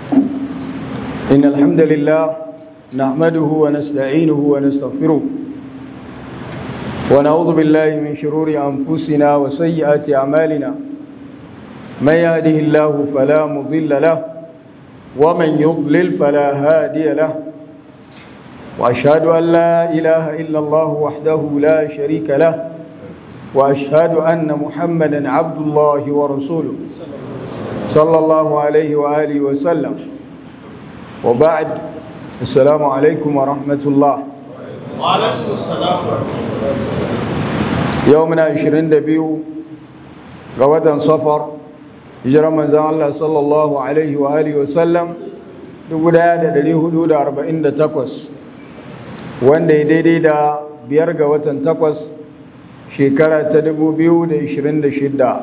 إن الحمد لله نحمده ونستعينه ونستغفره ونعوذ بالله من شرور أنفسنا وسيئات أعمالنا من يهده الله فلا مضل له ومن يضلل فلا هادي له وأشهد أن لا إله إلا الله وحده لا شريك له وأشهد أن محمدا عبد الله ورسوله صلى الله عليه وآله وسلم وبعد السلام عليكم ورحمة الله وعليكم السلام ورحمة الله. يومنا 22 غوة صفر هجرة من الله صلى الله عليه وآله وسلم da 448 wanda ya daidai da 5 ga watan 8 shekara ta 2026.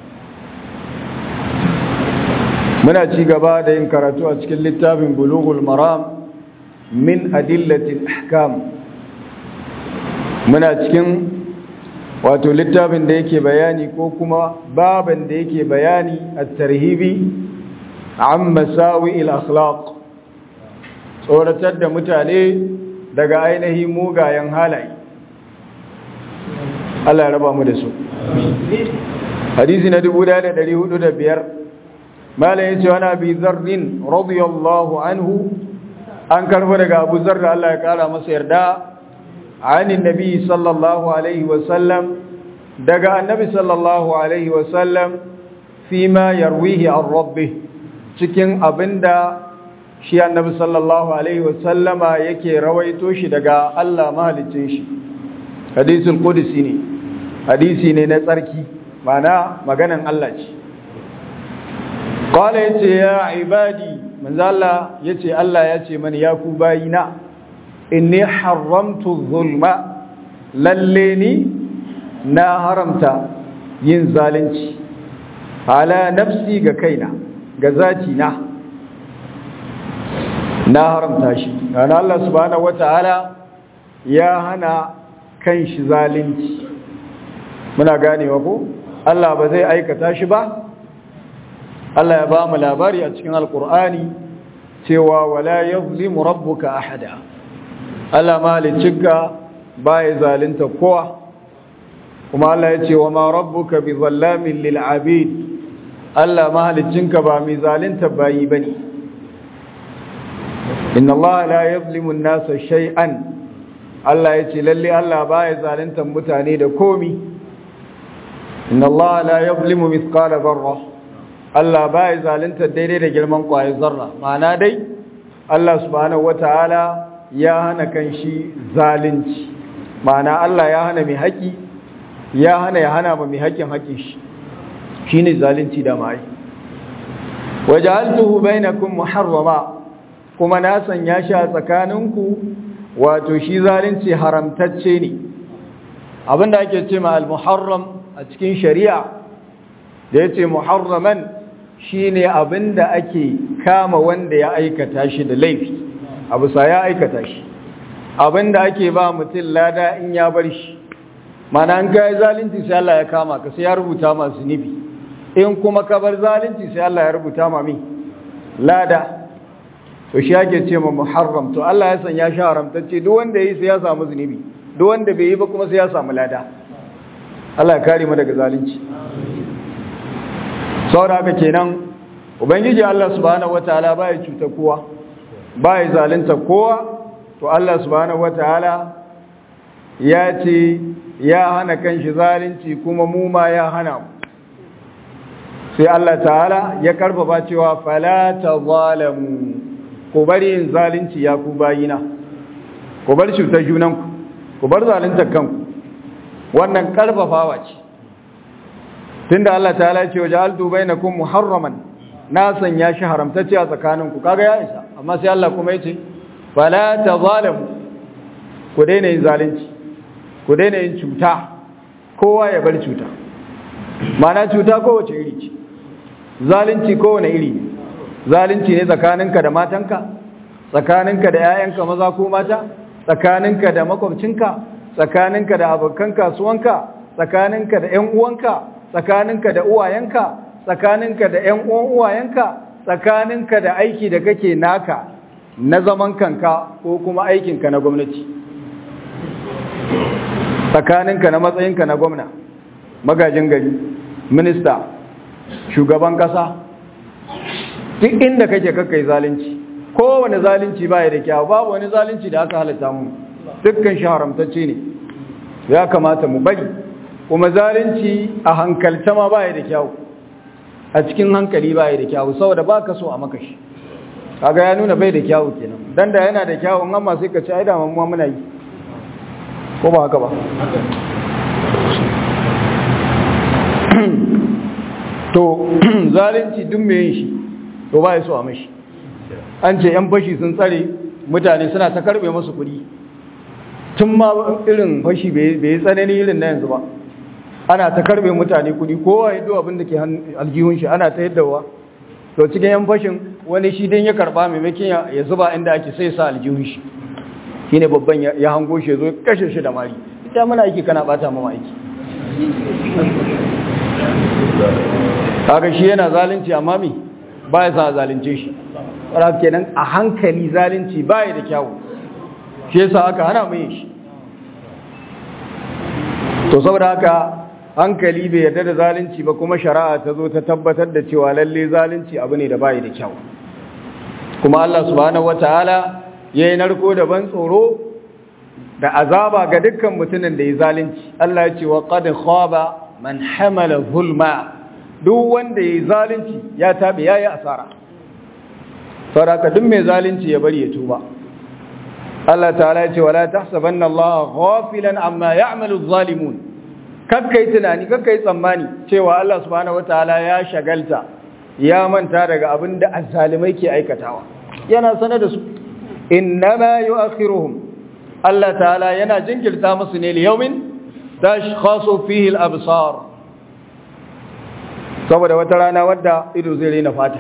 muna ci gaba da yin karatu a cikin littafin bulughul maram min adillatil ahkam. muna cikin wato littafin da yake bayani ko kuma baban da yake bayani at-tarhibi an masawi'il akhlaq, tsoratar da mutane daga ainihin mugayen halaye. Allah ya raba mu da su. Hadisi na 1405 malai yace wani Abi Zarrin radiyallahu anhu, an karbo daga Abu Zarr Allah ya kara masa yarda, anin nabi sallallahu alaihi wasallam, daga annabi sallallahu alaihi wasallam, fima yarwihi an rabbih, cikin abinda shi annabi sallallahu alaihi wasallama yake rawaito shi daga Allah mahalicin shi. Hadisul qudsi ne, hadisi ne na tsarki, mana maganan Allah ce. Qala yace ya ibadi, manzo Allah yace Allah yace mani ya ku bayina, inni haramtu zulma, lalle ni na haramta yin zalunci ala nafsi ga kaina, ga zati na haramta shi. Kana Allah subhanahu wataala ya hana kanshi zalunci. Muna ganewa ko Allah ba zai aikata shi ba. Allah ya ba mu labari a cikin Alkur'ani cewa wala yuzlimu rabbuka ahada. Allah malicinka baya zalunta kowa. Kuma Allah ya ce wa ma rabbuka bi zallamin lil abid. Allah malicinka ba mai zalunta bayi bane. Inna Allah la yuzlimu an-nasa shay'an. Allah ya ce lalle Allah baya zalunta mutane da komi. Inna Allah la yuzlimu mithqala dharra. Allah baya zalunta daidai da girman ƙwayar zarra. Ma'ana dai Allah subhanahu wataala ya hana kanshi zalunci. Ma'ana Allah ya hana mai haƙi, ya hana ma mai haƙin haƙin shi. Shine zalunci da mai. Waja'altuhu bainakum muharrama, kuma na sanya shi a tsakaninku, wato shi zalunci haramtacce ne. Abinda ake ce ma al-muharram a cikin shari'a, da yace muharraman shine abinda ake kama wanda ya aikata shi da laifi, abu sa ya aikata shi, abinda ake ba mutum lada in ya bar shi. Mana an kai zalunci sai Allah ya kama ka, sai ya rubuta ma zunubi. In kuma ka bar zalunci sai Allah ya rubuta ma mi lada. To shi ake ce ma muharram. To Allah ya sanya shi haramtacce, duk wanda yi sai ya samu zunubi, duk wanda bai yi ba kuma sai ya samu lada. Allah ya kare mu daga zalunci. Saboda haka kenan ubangiji Allah subhanahu wataala baya cuta kowa, baya zalunta kowa. To Allah subhanahu wataala ya ce ya hana kanshi zalunci, kuma mu ma ya hana mu. Sai Allah ta'ala ya karfafa cewa fala tazalamu, ku bari yin zalunci ya ku bayina, ku bar cutar junanku, ku bar zaluntar kanku. Wannan karfafawa ce, tunda Allah ta'ala ce waja'altu bainakum muharraman, na sanya shi haramtacce a tsakaninku. Kaga ya isa. Amma sai Allah kuma yace fala tazalamu, ku daina yin zalunci, ku daina yin cuta, kowa ya bar cuta. Mana cuta kowace iri ce, zalunci kowane iri ne. Zalunci ne tsakaninka da matanka, tsakaninka da 'ya'yanka maza ko mata, tsakaninka da makwabcinka, tsakaninka da abokan kasuwanka, tsakaninka da 'yan uwanka, tsakaninka da uwayenka, tsakaninka da 'yan uwan uwayenka, tsakaninka da aiki da kake naka na zaman kanka ko kuma aikinka na gwamnati, tsakaninka na matsayinka na gwamna, magajin gari, minista, shugaban kasa, duk inda kake kakkai zalunci. Kowane zalunci baya da kyau, babu wani zalunci da aka halatta mu, dukkan shi haramtacce ne, ya kamata mu bari. Kuma zalunci a hankalta ma baya da kyau, a cikin hankali baya da kyau, saboda baka so a maka shi, kaga ya nuna bai da kyau kenan. Dan da yana da kyau, amma sai ka ci ai da mu muna yi, ko ba haka ba? To zalunci duk mai yin shi to ba ya so a mashi. An ce yan fashi sun tsare mutane suna ta karbe musu kuɗi, tun ma irin fashi bai yi tsanani irin na yanzu ba, ana ta karbe mutane kuɗi, kowa ya do abin da ke aljihun shi ana ta yaddawa. To cikin yan fashin wani shi dan ya karba maimakon ya zuba inda ake sai sa aljihun shi, shine babban ya hango shi zo kashe shi da mari. Ita muna aiki kana bata mama aiki. Kaga shi yana zalunci amma me ba ya sa zalunce shi. Saboda kenan a hankali zalunci ba ya da kyawu, shi yasa aka hana mu yin shi. To saboda haka hankali bai yarda da zalunci ba, kuma shari'a ta zo ta tabbatar da cewa lalle zalunci abu ne da ba ya da kyawu. Kuma Allah subhanahu wataala yayi narko da ban tsoro da azaba ga dukkan mutumin da ya zalunci. Allah ya ce wa qad khaba man hamala zulma, duk wanda ya zalunci ya tabe yayi asara. Saboda duk mai zalunci ya bari ya tuba. Allah ta'ala ya ce wala tahsabanna Allah ghafilan amma ya'malu adh-dhalimun, kakkai tunani kakkai tsammani cewa Allah subhanahu wataala ya shagalta ya manta daga abinda azzalimai ke aikatawa, yana sanar da su. Innama yu'akhiruhum, Allah ta'ala yana jinkirta musu ne liyawmin tashkhasu fihi al-absar, saboda wata rana wadda ido zai rena fata.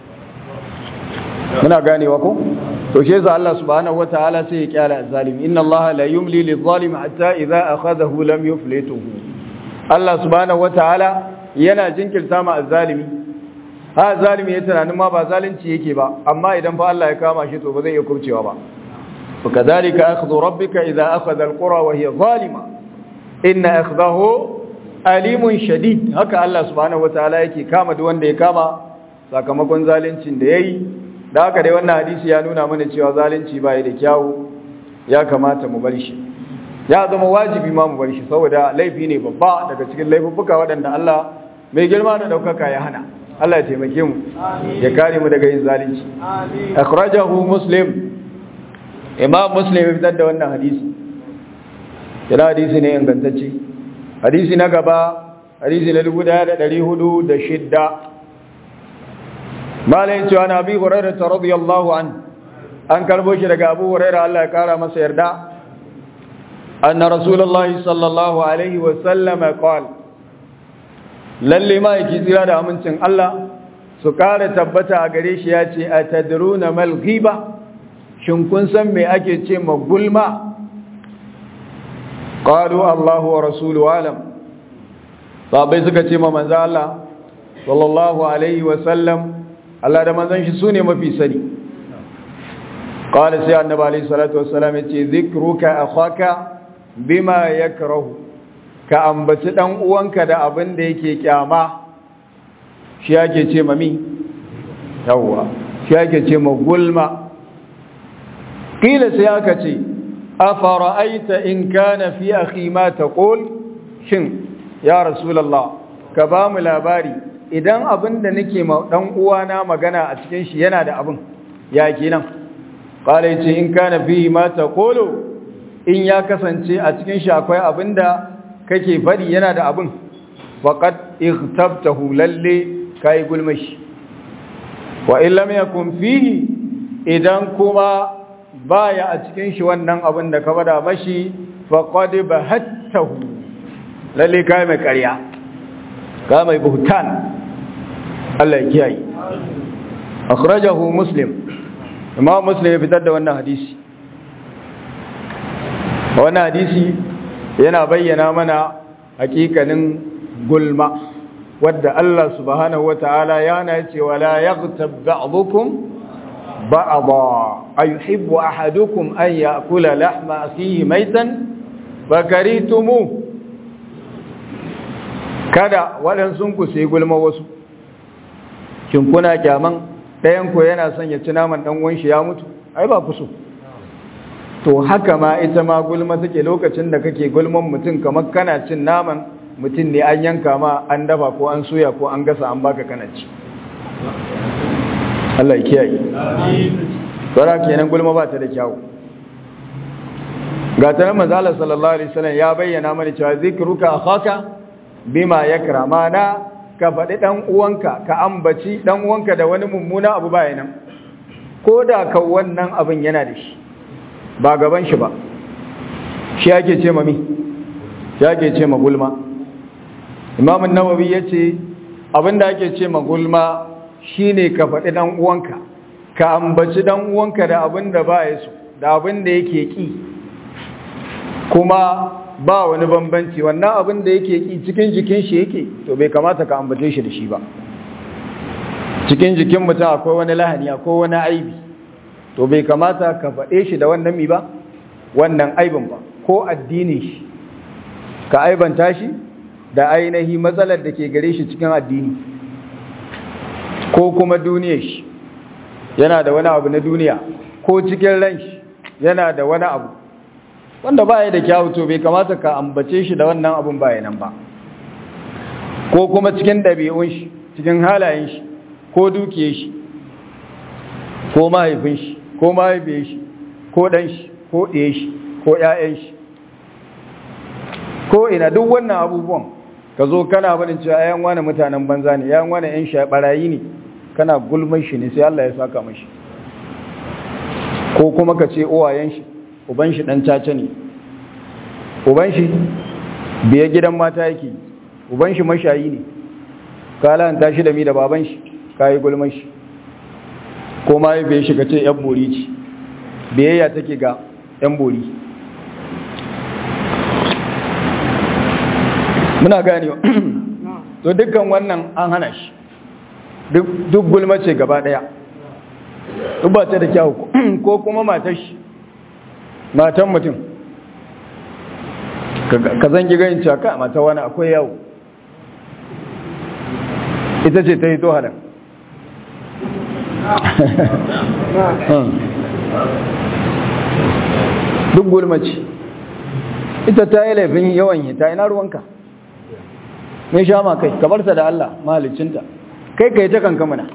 Muna ganewa ko? To shi yasa Allah subhanahu wataala sai ya kyala azzalimi. Inna Allah la yumli lidh-dhalimi hatta idha akhadhahu lam yuflituhu. Allah subhanahu wataala yana jinkirta ma azzalimi. Ha zalimi ya tunanin ma ba zalunci yake ba, amma idan fa Allah ya kama shi to ba zai iya kurcewa ba. Fakadhalika akhdhu rabbika idha akhadha al-qura wa hiya zalima inna akhdahu alimun shadid. Haka Allah subhanahu wataala yake kama duk wanda ya kama sakamakon zaluncin da yayi. Da haka dai wannan hadisi ya nuna mana cewa zalunci bai da kyawu, ya kamata mu bar shi, ya zama wajibi ma mu bar shi, saboda laifi ne babba daga cikin laifuffuka waɗanda Allah mai girma da ɗaukaka ya hana. Allah ya taimake mu, ya kare mu daga yin zalunci. Akhrajahu Muslim, Imam Muslim ya fitar da wannan hadisi, yana hadisi ne ingantacce. Hadisi na gaba, hadisi na 1406. Malayin cewa na Abi Hurairah radiyallahu an karbo shi daga Abu Hurairah, Allah ya kara masa yarda, anna Rasulullahi sallallahu alaihi wa sallam qala, lalle ma yake tsira da amincin Allah su kare tabbata a gare shi, ya ce atadruna mal ghiba, shin kun san me ake ce ma gulma? Qalu Allahu wa rasuluhu alam. Sahabbai suka ce ma manzo Allah sallallahu alaihi wa sallam, Allah da manzon shi sune mafi sani. Qala sai annabi alaihi salatu wassalam yace zikruka akhaka bima yakrahu, ka ambaci dan uwanka da abin da yake kyama, shi yake ce mami yawa, shi yake ce ma gulma. Qila sai aka ce afara'aita in kana fi akhi ma taqul, shin ya rasulullah ka ba mu labari idan abin da nake ma dan uwana magana a cikin shi yana da abin, ya kenan? Qala yace in kana fihi ma taqulu, in ya kasance a cikin shi akwai abin da kake fadi yana da abin, faqad ightabtahu, lalle kai gulmashi. Wa in lam yakun fihi, idan kuma baya a cikin shi wannan abin da ka bada mashi, faqad bahattahu, lalle kai mai ƙarya, ka mai buhtan. Allah ya kiyaye. Akhrajahu Muslim, Imam Muslim ya fitar da wannan hadisi. Wannan hadisi yana bayyana mana hakikanin gulma. wadda Allah subhanahu wataala yana cewa la yaghtab ba'dukum ba'dha ayuhibbu ahadukum an ya'kula lahma akhihi maytan fakaritumu kada waɗansu ku sai gulma wasu kin kuna kyaman ɗayan ku yana son ya ci naman ɗan uwan shi ya mutu ai ba ku so to haka ma ita ma gulma take lokacin da kake gulman mutum kamar kana cin naman mutum ne an yanka ma an dafa ko an soya ko an gasa an baka kana ci Allah ya kiyaye tsara kenan gulma ba ta da kyawu ga ta manzo Allah sallallahu alaihi wasallam ya bayyana mana cewa zikruka akhaka bima yakra mana ka faɗi ɗan uwanka ka ambaci ɗan uwanka da wani mummuna abu bayanan ko da ka wannan abin yana da shi ba gaban shi ba shi ake ce mami shi ake ce magulma Imam an-Nawawi yace abinda ake ce magulma shine ka faɗi ɗan uwanka ka ambaci ɗan uwanka da abinda ba ya so da abinda yake ki kuma ba wani bambanci wannan abin da yake ki cikin jikin shi yake to bai kamata ka ambace shi da shi ba cikin jikin mutum akwai wani lahani akwai wani aibi to bai kamata ka faɗe shi da wannan mi ba wannan aibin ba ko addinin shi ka aibanta shi da ainihi matsalar da ke gare shi cikin addini ko kuma duniyar shi yana da wani abu na duniya ko cikin ran shi yana da wani abu wanda ba ya da kyawu to bai kamata ka ambace shi da wannan abun bayanan ba ko kuma cikin ɗabi'un shi cikin halayen shi ko dukiyar shi ko mahaifin shi ko mahaifiyar shi ko ɗan shi ko ɗaya shi ko ƴaƴan shi ko ina duk wannan abubuwan ka zo kana barin cewa ƴaƴan wani mutanen banza ne ƴaƴan wani ƴan shaɓarayi ne kana gulman shi ne sai Allah ya saka mashi ko kuma ka ce uwayen shi uban shi dan caca ne uban shi biye gidan mata yake uban shi mashayi ne ka lanta shi da mi da baban shi kai gulman shi ko ma ya biye shi kace yan bori ce biyayya take ga yan bori muna ganewa to dukkan wannan an hana shi duk gulma ce gaba daya duk ba ta da kyau ko kuma matar shi matan mutum ka zangi ganin caka mata wani akwai yawo ita ce ta yi to halin duk gulmaci ita ta yi laifin yawan hita ina ruwanka mai sha ma kai kabarta da Allah mahalicinta kai ka yi ta kanka mana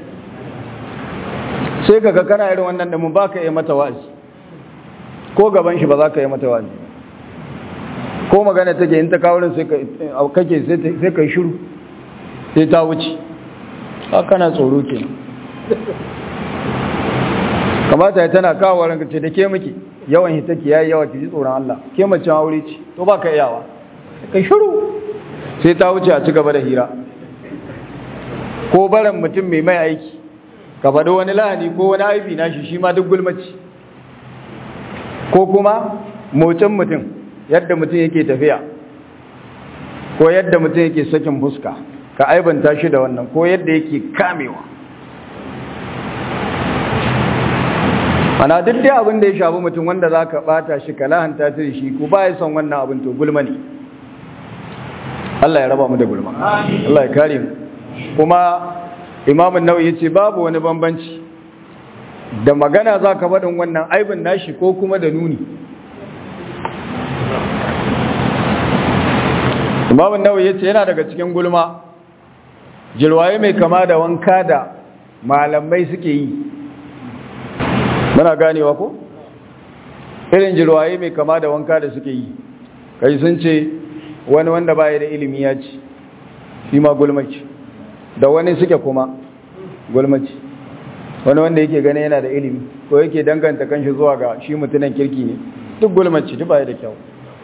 sai ka kana irin wannan da mun ba ka yi mata wa'azi ko gaban shi ba za ka yi mata wa'azi ko magana take in ta kawo sai kake sai ka yi shiru sai ta wuce haka na tsoro ke kamata ya tana kawo ranka ce da ke miki yawan hitaki yayi yawa ki ji tsoron Allah ke mace aure ce to ba ka iyawa kai shiru sai ta wuce a ci gaba da hira ko baran mutum mai aiki ka faɗi wani lahani ko wani aibi na shi ma duk gulmaci ko kuma motsin mutum yadda mutum yake tafiya ko yadda mutum yake sakin fuska ka aibanta shi da wannan ko yadda yake kamewa ana duk dai abin da ya shafi mutum wanda za ka ɓata shi ka lahanta ta shi ko ba ya son wannan abin to gulma ne Allah ya raba mu da gulma Allah ya kare mu kuma Imam An-Nawawi yace babu wani bambanci da magana za ka faɗin wannan aibin nashi ko kuma da nuni Imam An-Nawawi yace yana daga cikin gulma jirwaye mai kama da wanka da malamai suke yi muna ganewa ko irin jirwaye mai kama da wanka da suke yi kai sun ce wani wanda baya da ilimi ya ci shi ma gulmaci da wani suke kuma gulmaci wani wanda yake gane yana da ilimi ko yake danganta kanshi zuwa ga shi mutunan kirki ne duk gulmaci duk baya da kyau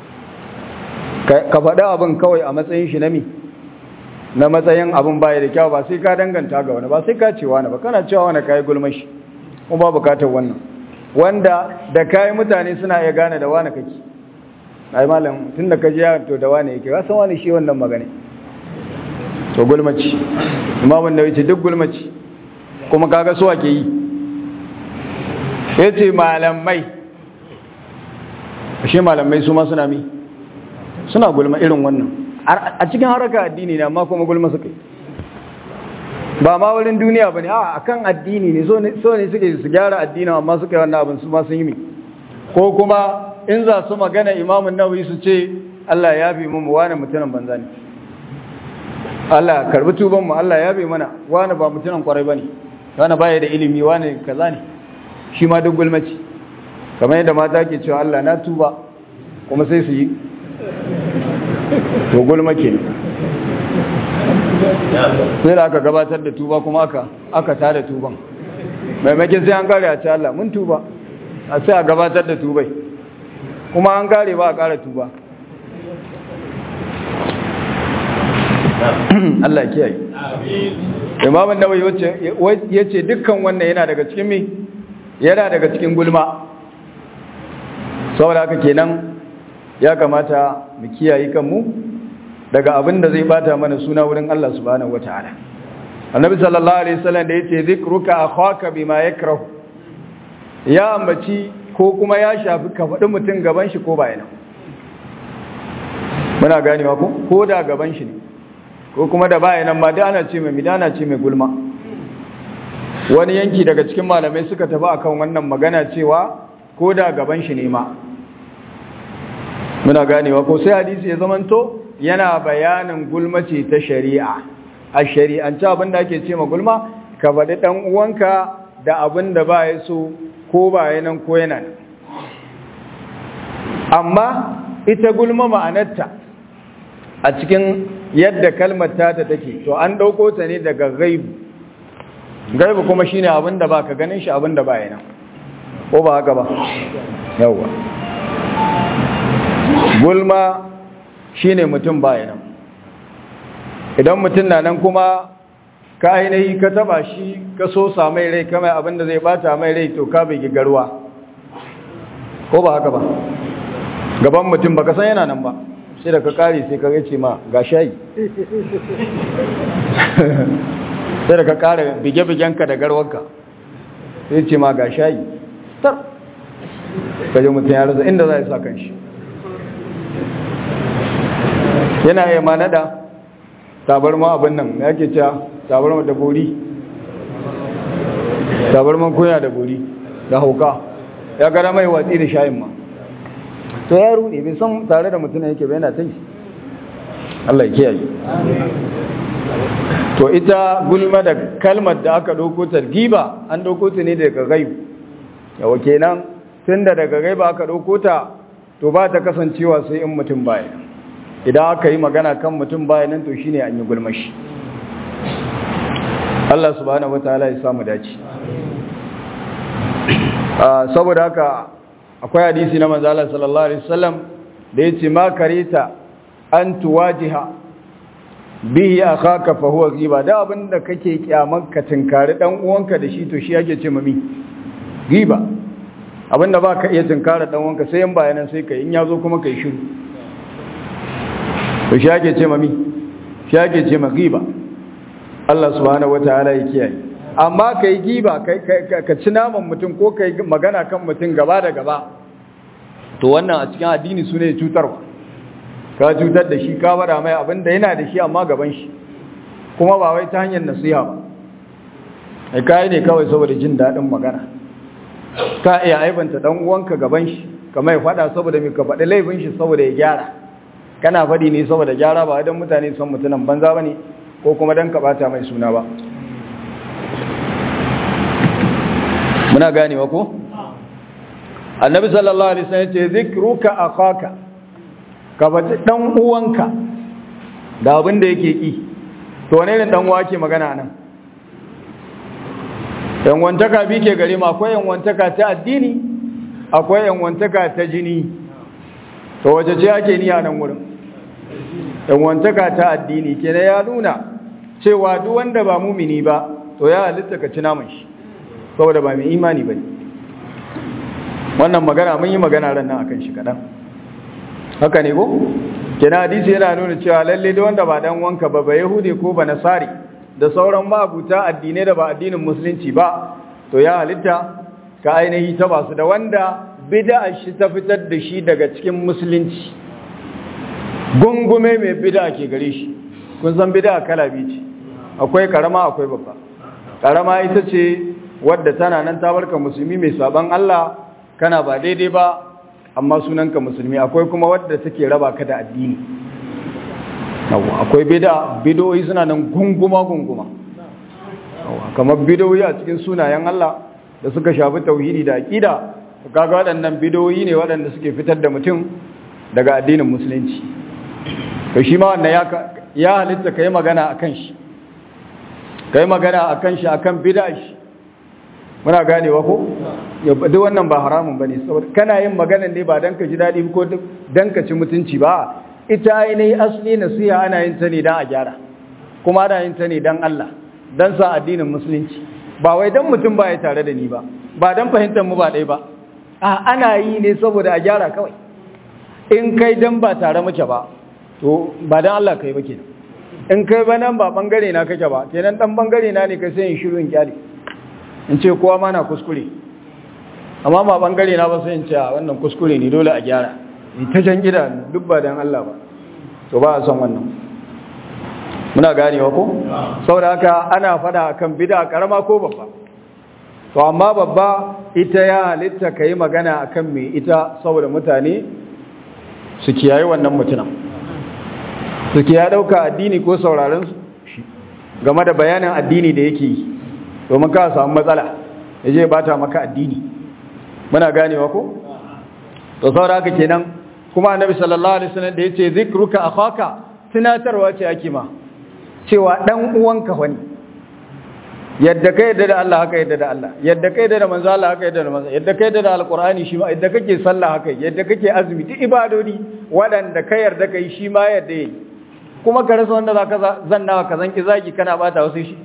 ka faɗa abin kawai a matsayin shi na mi na matsayin abin baya da kyau ba sai ka danganta ga wani ba sai ka ce wani ba kana cewa wani kayi gulmashi kuma ba bukatar wannan wanda da kayi mutane suna iya gane da wani kake ai malam tun da ka ji yaron to da wani yake ka san wani shi wannan magana to gulmaci imamun nawawi ce duk gulmaci kuma kaga su ake yi yace malamai ashe malamai su ma suna gulma irin wannan a cikin haraka addini ne amma kuma gulma suka yi ba ma wurin duniya bane a akan addini ne so ne suke su gyara addini amma suka yi wannan abin su ma sun yi ko kuma in za su magana imamun nawawi su ce Allah ya bi mu wani mutumin banza ne Allah karbi tuban mu Allah ya bi mana wani ba mutumin kwarai bane wani baya da ilimi wani kaza ne shi ma duk gulmaci kamar yadda mata ke cewa Allah na tuba kuma sai su yi to gulma ke sai da aka gabatar da tuba kuma aka tada tuban maimakin sai an kare a ce Allah mun tuba a sai a gabatar da tubai kuma an kare ba a kara tuba Allah kiyaye Imam An-Nawawi yace dukkan wannan yana daga cikin me yana daga cikin gulma saboda haka kenan ya kamata mu kiyaye kanmu daga abin da zai bata mana suna wurin Allah subhanahu wataala Annabi sallallahu alaihi wasallam da yace zikruka akhaka bima yakrahu ya ambaci ko kuma ya shafi ka faɗi mutum gaban shi ko bayana muna ganewa ko da gaban shi ne ko kuma da bayanan ma da ana ce mai midana ce mai gulma wani yanki daga cikin malamai suka tafi akan wannan magana cewa ko da gaban shi ne ma muna ganewa ko sai hadisi ya zamanto yana bayanin gulma ce ta shari'a a shari'ance abinda ake ce ma gulma ka faɗi ɗan uwanka da abinda ba ya so ko ba ya nan ko yana amma ita gulma ma'anarta a cikin yadda kalmar ta take to an ɗauko ta ne daga gaibu kuma shine abinda ba ka ganin shi abinda ba ya nan ko ba haka ba yawwa gulma shine mutum baya nan idan mutum na nan kuma ka ainihi ka taba shi ka so sa mai rai kamar abinda zai bata mai rai to ka bai garwa ko ba haka ba gaban mutum baka san yana nan ba sai da ka kare sai ka ce ma ga shayi sai da ka kare bige-bigenka da garwarka sai ce ma ga shayi tar kaje mutum ya rasa inda za ya sa kan shi yana yi mana da tabarma abin nan ya ke cewa tabarma da bori tabarman koya da bori da hauka ya gara mai watsi da shayin ma to ya ruɗe bai san tare da mutum yake bai yana ta yi Allah ya kiyaye to ita gulma da kalmar da aka ɗauko ta giba an ɗauko ta ne daga gaibu yawa kenan tun da daga gaiba aka ɗauko ta to ba ta kasancewa sai in mutum baya idan aka yi magana kan mutum baya nan to shine an yi gulmashi Allah subhanahu wataala ya samu dace saboda haka akwai hadisi na manzo Allah sallallahu alaihi wasallam da yace ma karita an tuwajiha bihi akhaka fa huwa ghiba da abinda kake kyaman ka tinkari dan uwanka da shi to shi yake ce mami ghiba abinda ba ka iya tinkara dan uwanka sai in bayanan sai kai in yazo kuma kai shiru to shi yake ce mami shi yake ce maghiba Allah subhanahu wataala ya kiyaye amma kai giba ka ci naman mutum ko kai magana kan mutum gaba da gaba to wannan a cikin addini sune cutarwa ka cutar da shi ka bada mai abinda yana da shi amma gaban shi kuma ba wai ta hanyar nasiha ba ai kai ne kawai saboda jin dadin magana ka iya aibanta dan uwanka gaban shi kamar ya fada saboda me ka faɗi laifin shi saboda ya gyara kana faɗi ne saboda gyara ba dan mutane san mutunan banza bane ko kuma dan ka bata mai suna ba muna ganewa ko annabi sallallahu alaihi wasallam ce zikruka akhaka ka bata dan uwanka da abin da yake ki to ne dan uwa ke magana nan yan wantaka bi ke gare mu akwai yan wantaka ta addini akwai yan wantaka ta jini to wace ce ake niyya nan wurin yan wantaka ta addini kenan ya nuna cewa duk wanda ba mumini ba to ya halitta ka ci naman shi saboda ba mai imani bane wannan magana mun yi magana ran nan akan shi kadan haka ne ko kina hadisi yana nuna cewa lalle da wanda ba dan wanka ba yahudi ko ba nasari da sauran mabuta addinai da ba addinin musulunci ba to ya halitta ka ainihi ta basu da wanda bid'a shi ta fitar da shi daga cikin musulunci gungume mai bid'a ke gare shi kun san bid'a kala biyu ce akwai karama akwai babba karama ita ce wadda tana nan ta barka musulmi mai saban Allah kana ba daidai ba amma sunanka musulmi. Akwai kuma wadda take raba ka da addini. Akwai bid'o'i suna nan gunguma kamar bid'o'i a cikin sunayen Allah da suka shafi tauhidi da aqida. Kaga waɗannan bid'o'i ne waɗanda suke fitar da mutum daga addinin musulunci. To shi ma wannan ya halitta kai magana akan shi. Kai magana akan shi akan bid'a shi. Muna ganewa ko duk wannan ba haramun bane saboda kana yin magana ne ba dan ka ji dadi ko dan ka ci mutunci ba. Ita ainihin asli nasiha ana yin ta ne dan a gyara kuma ana yin ta ne dan Allah dan sa addinin musulunci ba wai dan mutum ba ya tare da ni ba ba dan fahimtar mu ba dai ba ana yi ne saboda a gyara kawai. In kai dan ba tare muke ba to ba dan Allah kai ba kenan. In kai ba nan ba bangare na kake ba kenan dan bangare na ne kai sai in shiru in kyale in ce kowa ma na kuskure amma ba bangare na ba sai in ce wannan kuskure ne dole a gyara ni ta jan gida duk ba dan Allah ba to ba a son wannan. Muna ganewa ko saboda haka ana fada akan bid'a karama ko babba to amma babba ita ya halitta kai magana akan me ita saboda mutane su kiyaye wannan mutunan su kiyaye dauka addini ko sauraron shi game da bayanin addini da yake yi domin ka samu matsala yaje bata maka addini. Muna ganewa ko to saboda haka kenan kuma annabi sallallahu alaihi wasallam da yace zikruka akhaka tunatarwa ce ake ma cewa dan uwanka wani yadda kai da Allah haka yadda da Allah yadda kai da manzo Allah haka yadda da manzo yadda kai da alqur'ani shi ma yadda kake sallah haka yadda kake azumi duk ibadodi wadanda kai yarda kai shi ma yadda yi kuma ka rasa wanda zaka zannawa ka zanki zaki kana bata wasu shi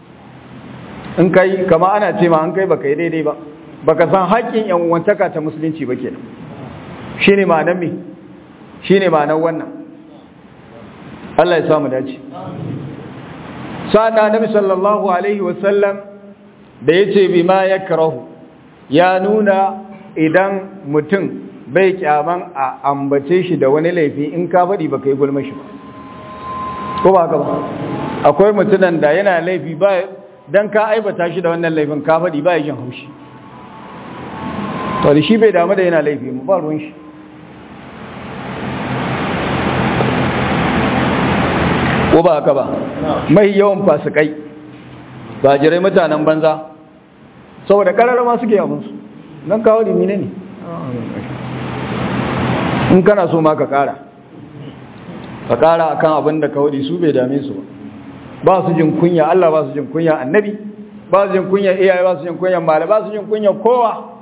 in kai kama ana ce ma an kai baka yi daidai ba baka san haƙƙin yan uwantaka ta musulunci ba kenan shine ma'anar me shine ma'anar wannan. Allah ya samu dace. Sa'an Annabi sallallahu alaihi wasallam da yace bima yakrahu ya nuna idan mutum bai kyaman a ambace shi da wani laifi in ka faɗi baka yi gulma shi ba ko ba haka ba. Akwai mutunan da yana laifi ba dan ka aibata shi da wannan laifin ka faɗi ba ya jin haushi to da shi bai damu da yana laifi mu ba ruwan shi. Ko ba haka ba mai yawan fasikai ba jirai mutanen banza saboda kararrama suke abinsu nan kawo limine ne in kana so ma ka kara akan abin da kawo su bai dame su ba su jin kunya Allah ba su jin kunya annabi ba su jin kunya iyaye ba su jin kunya malama ba su jin kunya kowa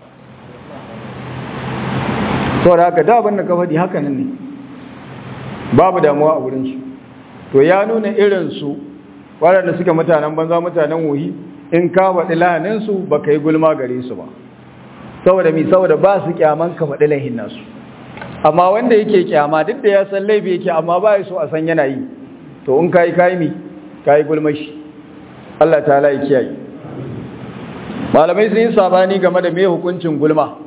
saboda haka da abin da ka faɗi haka nan ne babu damuwa a wurinsu. To ya nuna irinsu waɗanda suke mutanen banza mutanen wuhi in ka faɗi lahaninsu ba ka yi gulma gare su ba saboda ba su kyaman ka faɗi lahin nasu. Amma wanda yake kyama duk da ya san laifi yake amma ba ya so a san yana yi to in ka yi ka yi gulma shi. Allah ta ya kiyaye. Malamai sun yi sabani game da me hukuncin gulma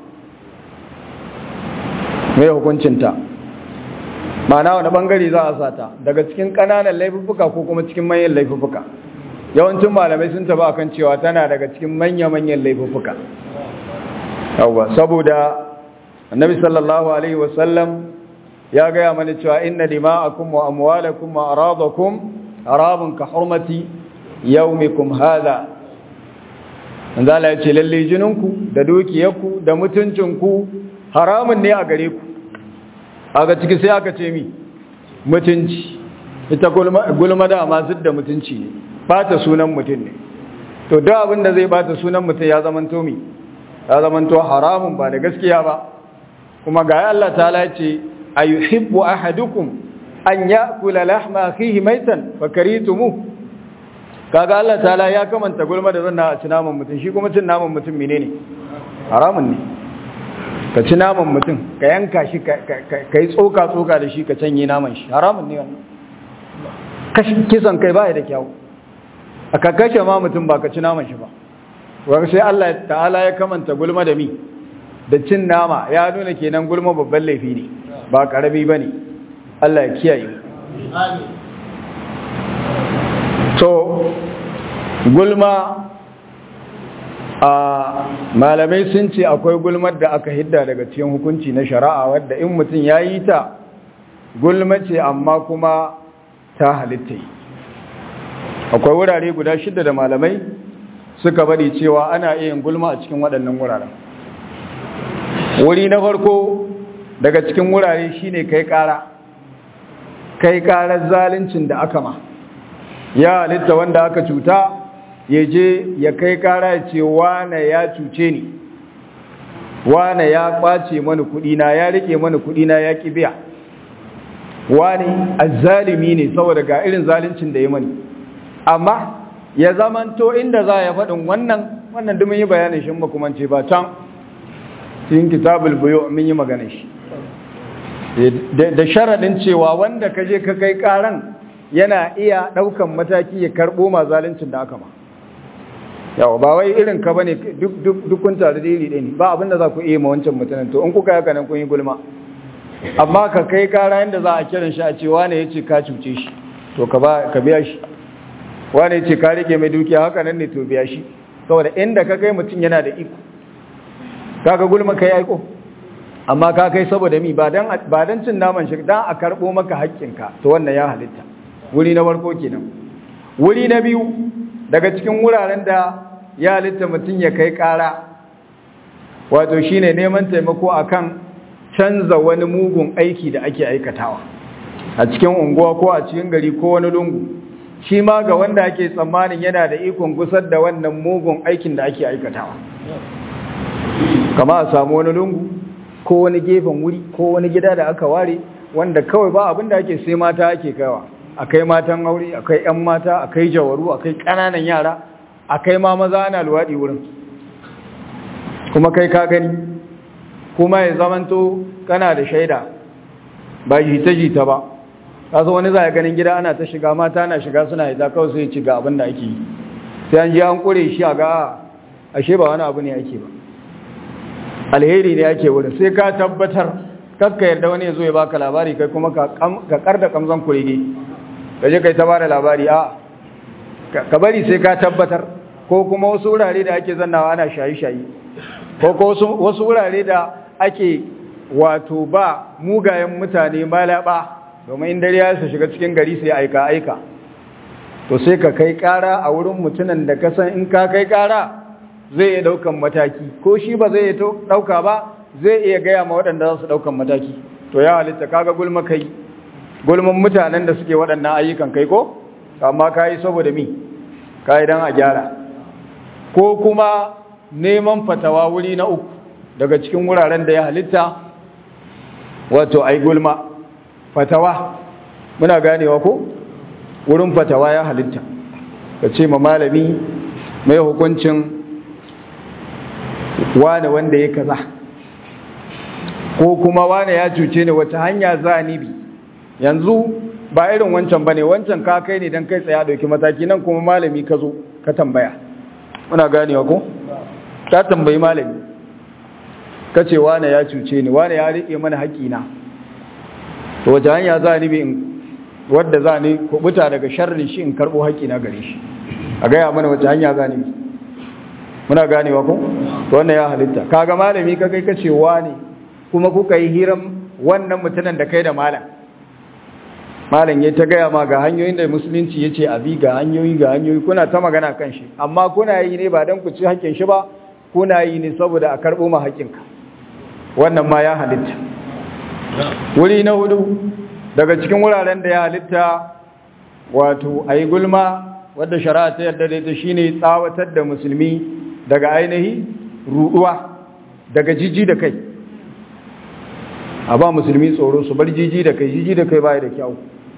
me hukuncinta ma'ana wani bangare za a sata daga cikin ƙananan laifuffuka ko kuma cikin manyan laifuffuka. Yawancin malamai sun taba akan cewa tana daga cikin manya-manyan laifuffuka yawwa saboda annabi sallallahu alaihi wasallam ya gaya mana cewa inna dima'akum wa amwalakum wa aradakum harabun ka hurmati yawmikum hadha manzo Allah ya ce lalle jininku da dukiyarku da mutuncinku haramun ne a gare ku. Aga ciki sai aka ce mi mutunci ita gulma da masu da mutunci ne bata sunan mutum ne to da abin da zai bata sunan mutum ya zamanto mi ya zamanto haramun ba da gaskiya ba kuma ga Allah ta'ala ce ayuhibbu ahadukum an ya'kula lahma akhihi maitan fakaritumu kaga Allah ta'ala ya kamanta gulma da zanna a ci naman mutum shi kuma cin naman mutum menene haramun ne ka ci naman mutum ka yanka shi ka yi tsoka da shi ka canye naman shi haramun ne wannan kisan kai baya da kyau aka kashe ma mutum ba ka ci naman shi ba wanda sai Allah ta'ala ya kamanta gulma da mi da cin nama ya nuna kenan gulma babban laifi ne ba karami bane Allah ya kiyaye amin to gulma a malamai sun ce akwai gulmar da aka hidda daga cikin hukunci na shari'a wadda in mutum ya yi ta gulma ce amma kuma ta halitta akwai wurare guda 6 da malamai suka bari cewa ana iya gulma a cikin waɗannan wuraren wuri na farko daga cikin wurare shine kai ƙarar zaluncin da aka ma ya halitta wanda aka cuta ya je ya kai ƙara ya ce wane ya cuce ni wane ya ƙwace mani kuɗina ya rike mani kuɗina ya ƙi biya wane azzalimi ne saboda ga irin zaluncin da ya mani amma ya zamanto inda za ya faɗin wannan da mun yi bayanin shi kuma ce ba can cikin kitabul buyu mun yi magana shi da sharaɗin cewa wanda ka je ka kai ƙaran yana iya ɗaukan mataki ya karɓo ma zaluncin da aka ma yawa ba wai irin ka bane duk kun tare da iri ɗaya ne ba abinda za ku iya ma wancan mutanen to in kuka yaka nan kun yi gulma amma ka kai ƙara yadda za a kiran shi a ce wane ya ce ka cuce shi to ka biya shi wane ya ce ka rike mai dukiya haka nan ne to biya shi saboda inda ka kai mutum yana da iko kaga gulma kai aiko amma ka kai saboda mi ba dan cin naman shi dan a karbo maka haƙƙinka to wannan ya halitta wuri na farko kenan wuri na biyu daga cikin wuraren da ya halitta mutum ya kai ƙara wato shine neman taimako akan canza wani mugun aiki da ake aikatawa a cikin unguwa ko a cikin gari ko wani lungu shi ma ga wanda ake tsammanin yana da ikon gusar da wannan mugun aikin da ake aikatawa kama a samu wani lungu ko wani gefen wuri ko wani gida da aka ware wanda kawai ba abin da ake sai mata ake kaiwa akai matan aure akai yan mata akai jawaru akai ƙananan yara akai ma maza ana luwaɗi wurin kuma kai ka gani kuma ya zamanto kana da shaida ba jita-jita ba kaso wani za a ganin gida ana ta shiga mata na shiga suna haita kawai sai ci ga abin da ake yi sai an ji an kure shi a ga ashe ba wani abu ne ake ba alheri ne ake wurin sai ka tabbatar kakka yarda wani ya zo ya baka labari kai kuma ka karda kamzan kurege ka je kai ta bada labari a ka bari sai ka tabbatar ko kuma wasu wurare da ake zannawa ana shayi-shayi ko wasu wurare da ake wato ba mugayen mutane malaba domin in dare ya su shiga cikin gari sai aika to sai ka kai kara a wurin mutunan da ka san in ka kai kara zai iya daukan mataki ko shi ba zai iya dauka ba zai iya gaya ma waɗanda za su daukan mataki to ya halitta kaga gulma kai gulman mutanen da suke waɗannan ayyukan kai ko amma ka yi saboda mi ka yi don a gyara ko kuma neman fatawa wuri na uku daga cikin wuraren da ya halitta wato ai gulma fatawa muna ganewa ko wurin fatawa ya halitta ka ce ma malami mai hukuncin wane wanda ya kaza ko kuma wane ya cuce ni wata hanya za ni bi yanzu ba irin wancan bane wancan ka kai ne dan kai tsaya dauki mataki nan kuma malami ka zo ka tambaya muna ganewa ko ka tambayi malami ka ce wane ya cuce ni wane ya rike mana haƙina to wata hanya za ni bi wadda za ni kubuta daga sharrin shi in karbo haƙina gare shi a gaya mana wata hanya za ni bi muna ganewa ko to wannan ya halitta kaga malami ka kai kace wane kuma kuka yi hiram wannan mutanen da kai da malam ya ta gaya ma ga hanyoyin da musulunci yace abi ga hanyoyi kuna ta magana kan shi amma kuna yi ne ba dan ku ci haƙin shi ba kuna yi ne saboda a karbo ma haƙinka wannan ma ya halitta wuri na hudu daga cikin wuraren da ya halitta wato ayi gulma wadda shari'a ta yarda da ita shine tsawatar da musulmi daga ainihi ruduwa daga jiji da kai a ba musulmi tsoro su bar jiji da kai bai da kyau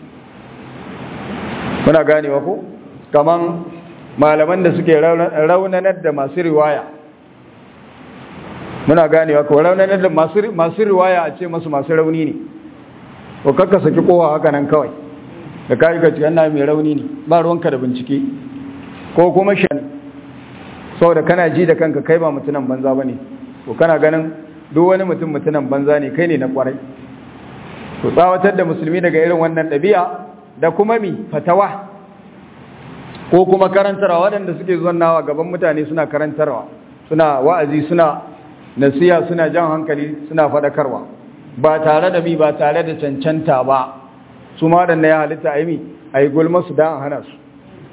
muna ganewa ko kaman malaman da suke raunanar da masu riwaya muna ganewa ko raunanar da masu riwaya a ce masu rauni ne ko kakka saki kowa haka nan kawai da kai ga cikin na mai rauni ne ba ruwanka da bincike ko kuma shi saboda kana ji da kanka kai ba mutunan banza bane ko kana ganin duk wani mutunan banza ne kai ne na kwarai to tsawatar da musulmi daga irin wannan ɗabi'a da kuma fatawa ko kuma karantarwa waɗanda suke zannawa gaban mutane suna karantarwa suna wa'azi suna nasiha suna jan hankali suna faɗakarwa ba tare da ba tare da cancanta ba su ma waɗanda ya halitta a yi gulma su don hana su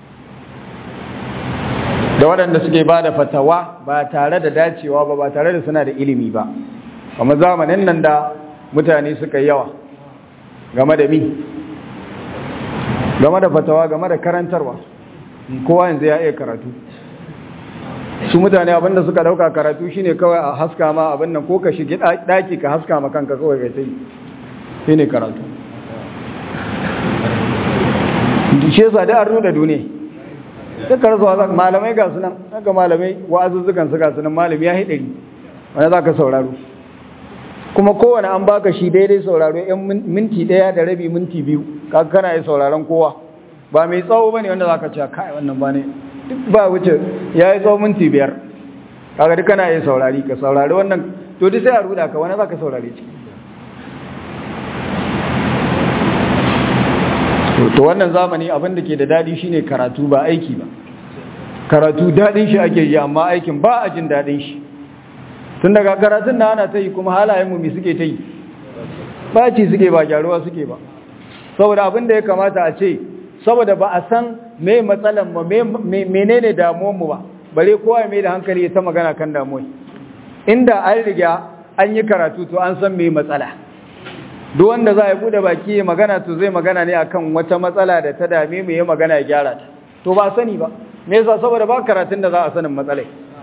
da waɗanda suke ba da fatawa ba tare da dacewa ba tare da suna da ilimi ba amma zamanin nan da mutane suka yi yawa game da fatawa game da karantarwa kowa yanzu ya iya karatu su mutane abinda suka dauka karatu shine kawai a haska ma abin nan ko ka shige daki ka haska ma kanka kawai kai sai shine karatu shi yasa da arnu da duniya duka rasuwa malamai ga sunan daga malamai wa'azuzzukan su ga sunan malami ya hidari wanda zaka sauraro kuma kowane an baka shi daidai sauraro yan minti 1 da rabi minti 2 kaga kana yi sauraron kowa ba mai tsawo bane wanda zaka ce kai wannan ba ne duk ba wuce yayi tsawo minti 5 kaga duk kana yi saurari ka saurari wannan to duk sai a ruda ka wani zaka saurare ciki to wannan zamani abin da ke da dadi shine karatu ba aiki ba karatu dadin shi ake yi amma aikin ba a jin dadin shi tun daga karatun na ana ta yi kuma halayen mu suke ta yi ba ci suke ba gyaruwa suke ba saboda abin da ya kamata a ce saboda ba a san me matsalan mu menene damuwar mu ba bare kowa mai da hankali ya ta magana kan damuwa inda an riga an yi karatu to an san me matsala duk wanda za a bude baki ya magana to zai magana ne akan wata matsala da ta dame mu ya magana ya gyara ta to ba sani ba me yasa saboda ba karatun da za a sanin matsalai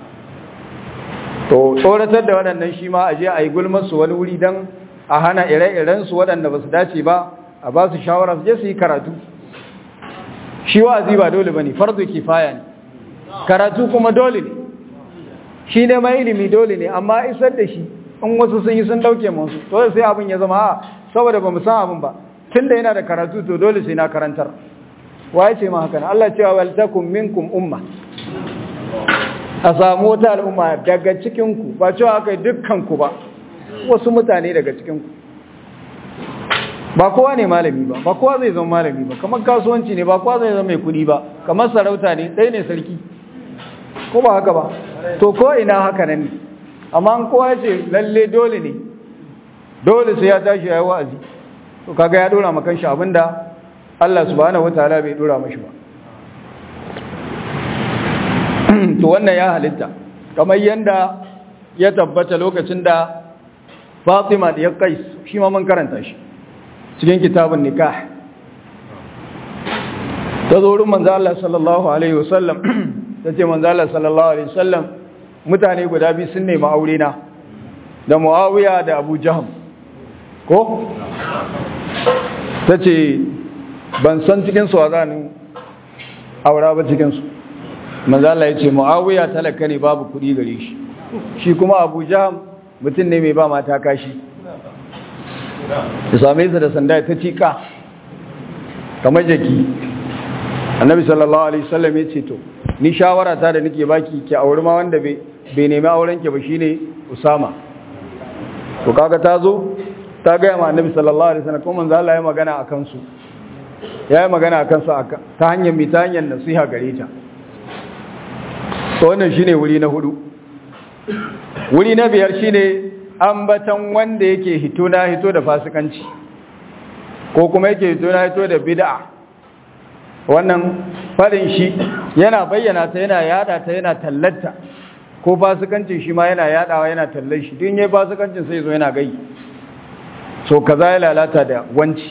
to tsoratar da waɗannan shi ma a je a yi gulmar su wani wuri don a hana ire-iren su waɗanda ba su dace ba a ba su shawara su je su yi karatu shi wa'azi ba dole ba ne farzo kifaya ne karatu kuma dole ne shi ne mai ilimi dole ne amma isar da shi in wasu sun yi sun dauke masu to sai abin ya zama saboda ba mu san abin ba tunda yana da karatu to dole sai na karantar waye ce ma haka Allah cewa wal takum minkum umma a samu wata al'umma daga cikin ku ba cewa akai dukkan ku ba wasu mutane daga cikin ku ba kowa ne malami ba kowa zai zama malami ba kamar kasuwanci ne ba kowa zai zama mai kudi ba kamar sarauta ne ɗaya ne sarki ko ba haka ba to ko ina haka nan ne amma an kowa ce lalle dole ne dole sai ya tashi ya yi wa'azi to kaga ya dora makan shi abinda Allah subhanahu wataala bai dora mashi ba to wannan ya halitta kamar yanda ya tabbata lokacin da Fatima da Qais shi ma mun karanta shi cikin kitabun nikah ta zo wurin manzo Allah sallallahu alaihi wasallam tace manzo Allah sallallahu alaihi wasallam mutane guda biyu sun nemi aure na da Muawiya da Abu Jahm ko tace ban san cikin su wazanin aura ba cikin su manzo Allah yace Muawiya talaka ne babu kudi gare shi shi kuma Abu Jahm mutum ne mai ba mata kashi ya same su da sanda ta cika kamar jaki annabi sallallahu alaihi wasallam yace to ni shawara ta da nake baki ki aure ma wanda bai nemi auren ki ba shine Usama to kaga tazo ta ga ma annabi sallallahu alaihi wasallam kuma manzo Allah ya magana akan su yayi magana akan su ta hanyar ta hanyar nasiha gare ta to wannan shine wuri na 4 wuri na 5 shine ambatan wanda yake hito da fasikanci ko kuma yake hito da bid'a wannan farin shi yana bayyana ta yana yada ta yana tallata ko fasikancin shi ma yana yadawa yana tallan shi din yayin fasikancin sai zo yana gai so kaza ya lalata da wanci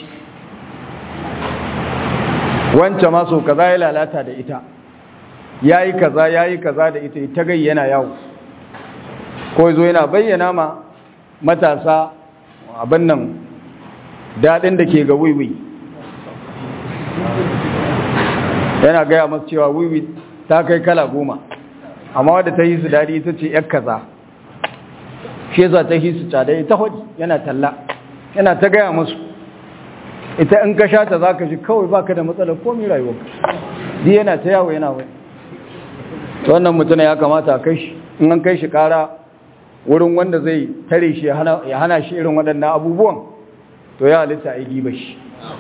wance ma so kaza ya lalata da ita yayi kaza da ita ta gai yana yawo ko zo yana bayyana ma matasa abin nan dadin da ke ga wiwi yana gaya masu cewa wiwi ta kai kala 10 amma wadda ta yi su dadi ita ce yar kaza shi yasa ta hisu tsada ta hodi yana talla yana ta gaya musu ita in ka sha ta zaka ji kawai baka da matsalar komai rayuwarka di yana ta yawo yana wai to wannan mutum ya kamata a kai shi in an kai shi kara wurin wanda zai tare shi ya hana shi irin waɗannan abubuwan to ya halitta a yi giba shi.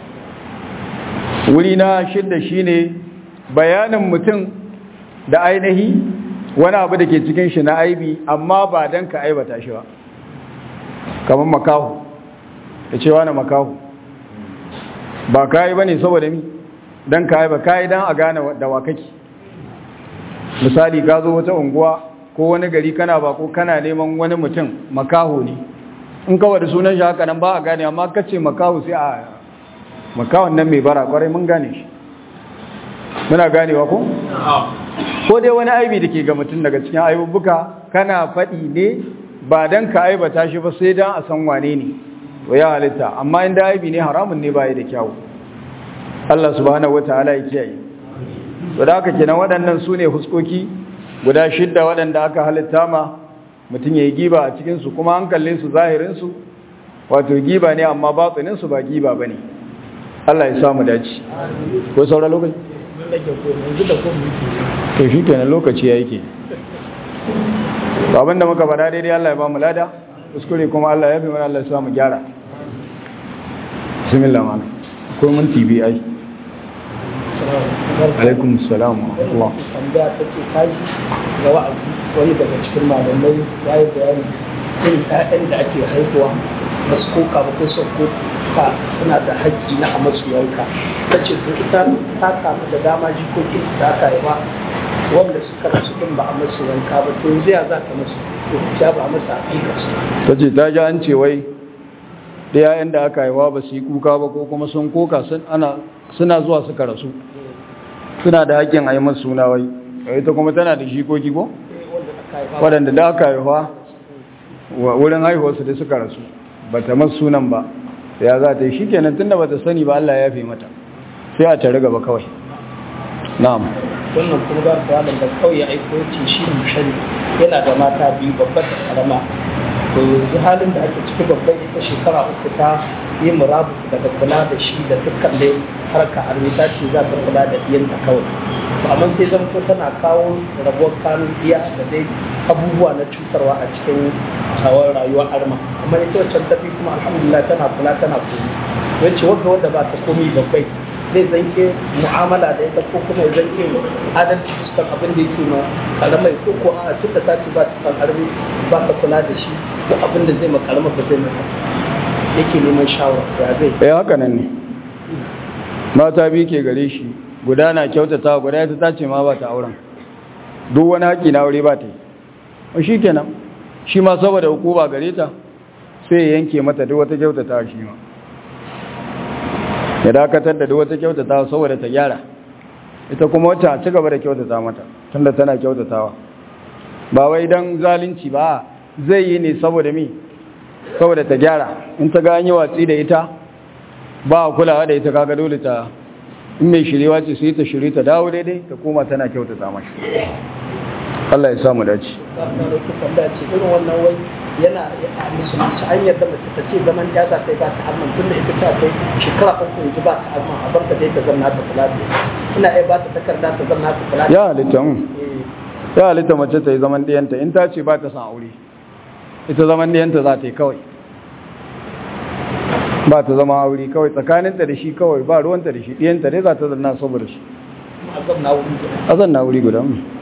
Wuri na 6 shine bayanin mutum da ainihi wani abu da ke cikin shi na aibi amma ba don ka aibata shi ba, kamar makahu da cewa na makahu ba ka yi ba ne saboda mi don ka aiba ka yi don a gane da wakaki. Misali ka zo wata unguwa ko wani gari kana ba ko kana neman wani mutum makaho ne, in kawai da sunan shi haka nan ba a gane, amma kace makaho sai a makahon nan mai bara kwarai mun gane shi, muna ganewa ko dai wani aibi da ke ga mutum daga cikin aibubuka kana faɗi ne ba don ka aibata shi ba sai don a san wane ne wa ya halitta, amma inda aibi ne haramun ne ba da kyawu. Allah subhanahu wataala ya kiyaye. To da haka kenan waɗannan su ne huskoki guda 6 waɗanda aka halitta ma mutum ya yi giba a cikinsu, kuma an kalle su zahirinsu wato giba ne amma batsininsu ba giba ba ne. Allah ya samu dace. Ko saura lokaci? To shi kenan lokaci ya yake. Abin da muka faɗa daidai Allah ya ba mu lada, kuskure kuma Allah ya fi mana, Allah ya samu gyara. Bismillah ma'ana. Ko mun TV ai. Alaikum salam wa rahmatullah. Tambaya take kai ga wa'azi wani daga cikin malamai yayi bayani irin ƴaƴan da ake haihuwa ba su koka ba ko sun koka suna da haƙƙi na a masu yanka. Tace to ita ta samu da dama jikokin da aka haifa wanda suka rasu din ba a masu yanka ba, to yanzu ya za ta masu to ta ba a masa aƙiƙa su. Tace ta ji an ce wai da ƴaƴan da aka haifa ba su yi kuka ba ko kuma sun koka suna zuwa suka rasu, suna da haƙƙin a yi masu suna wai, ita kuma tana da jikoki ko? Waɗanda da aka haifa wurin haihuwarsu da suka rasu ba ta masu sunan ba, ya za ta yi shi kenan tun da ba ta sani ba Allah ya fi mata sai a tare gaba kawai. Na'am. Wannan kuma za ta halin da kawai ya aiko ce shi mushari yana da mata biyu babbar da karama, to yanzu halin da ake ciki babbar ita shekara 3 ta yi murabus daga kula da shi da dukkan dai harka armi, ta ce za ta kula da iyanta kawai, to amma sai zama ko tana kawo rabuwar kanun iya da dai abubuwa na cutarwa a cikin tsawon rayuwar arma, amma ita wacce tafi kuma alhamdulillah tana kula tana komi, wacce wadda ba ta komi babbai zai zanke mu'amala da ita ko kuma ya zanke adalci fuskan abin da yake ma karamai ko a tunda ta ce ba ta san armi ba ta kula da shi ko abin da zai ma karama ba zai mata yake neman shawara ya zai. Haka nan ne mata biyu ke gare shi, guda na kyautata guda ta ce ma ba ta auren, duk wani haƙi na aure ba ta yi, shi kenan shi ma saboda hukuma gare ta sai ya yanke mata duk wata kyautata shi ma ya dakatar da duk wata kyautata saboda ta gyara, ita kuma wata a ci gaba da kyautata mata tunda tana kyautatawa, ba wai don zalunci ba, zai yi ne saboda mi saboda ta gyara. In ta ga an yi watsi da ita ba a kulawa da ita, kaga dole ta, in mai shirewa ce sai ta shiri ta dawo daidai ta koma tana kyautata mashi. Allah ya samu dace. Irin wannan wai yana a musulunci an yarda mace ta ce zaman ya za ta yi ba ta arman tun da ita ta kai shekara 3 yanzu ba ta arman a barka dai ta zanna ta kula da ina ai ba ta takarda ta zanna ta kula da ya halitta mace ta yi zaman ɗiyanta in ta ce ba ta san aure, ita zaman ɗiyanta za ta yi kawai, ba ta zama aure kawai tsakaninta da shi kawai, ba ruwanta da shi, ɗiyanta dai za ta zanna saboda shi a zanna wuri guda.